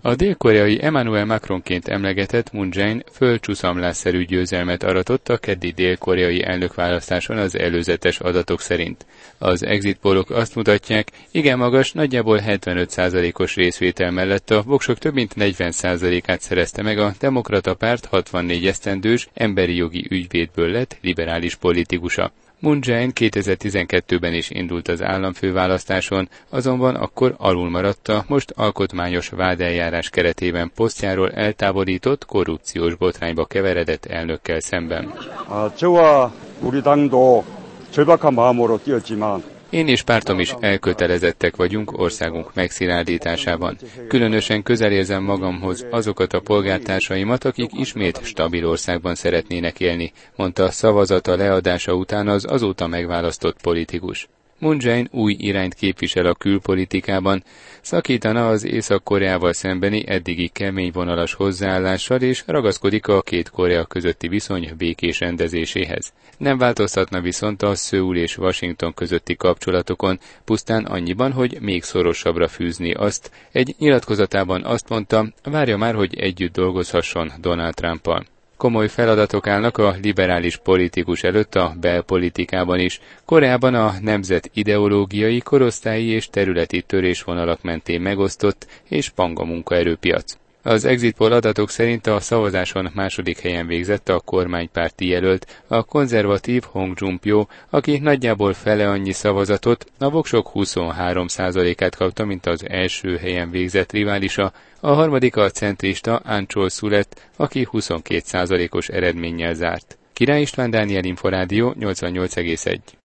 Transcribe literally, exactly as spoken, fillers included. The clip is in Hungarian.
A dél-koreai Emmanuel Macronként emlegetett Moon Jae-in földcsuszamlásszerű győzelmet aratott a keddi dél-koreai elnökválasztáson az előzetes adatok szerint. Az exit pollok azt mutatják, igen magas, nagyjából hetvenöt százalékos részvétel mellett a voksok több mint negyven százalékát szerezte meg a Demokrata Párt hatvannégy esztendős emberi jogi ügyvédből lett liberális politikusa. Moon Jae-in kétezer-tizenkettőben is indult az államfőválasztáson, azonban akkor alul maradt a most alkotmányos vádeljárás keretében posztjáról eltávolított korrupciós botrányba keveredett elnökkel szemben. Én és pártom is elkötelezettek vagyunk országunk megszilárdításában. Különösen közel érzem magamhoz azokat a polgártársaimat, akik ismét stabil országban szeretnének élni, mondta szavazata leadása után az azóta megválasztott politikus. Moon Jae-in új irányt képvisel a külpolitikában, szakítana az Észak-Koreával szembeni eddigi keményvonalas hozzáállással és ragaszkodik a két Korea közötti viszony békés rendezéséhez. Nem változtatna viszont a Szöul és Washington közötti kapcsolatokon, pusztán annyiban, hogy még szorosabbra fűzni azt. Egy nyilatkozatában azt mondta, várja már, hogy együtt dolgozhasson Donald Trumpal. Komoly feladatok állnak a liberális politikus előtt a belpolitikában is. Koreában a nemzet ideológiai, korosztályi és területi törésvonalak mentén megosztott és panga munkaerőpiac. Az exit poll adatok szerint a szavazáson második helyen végzett a kormánypárti jelölt, a konzervatív Hong Jun-pyo, aki nagyjából fele annyi szavazatot, a voksok huszonhárom százalékát kapta, mint az első helyen végzett riválisa, a harmadik a centrista Ahn Cheol-soo lett, aki huszonkét százalékos eredménnyel zárt. Király István, Dániel Inforádió, nyolcvannyolc egész egy.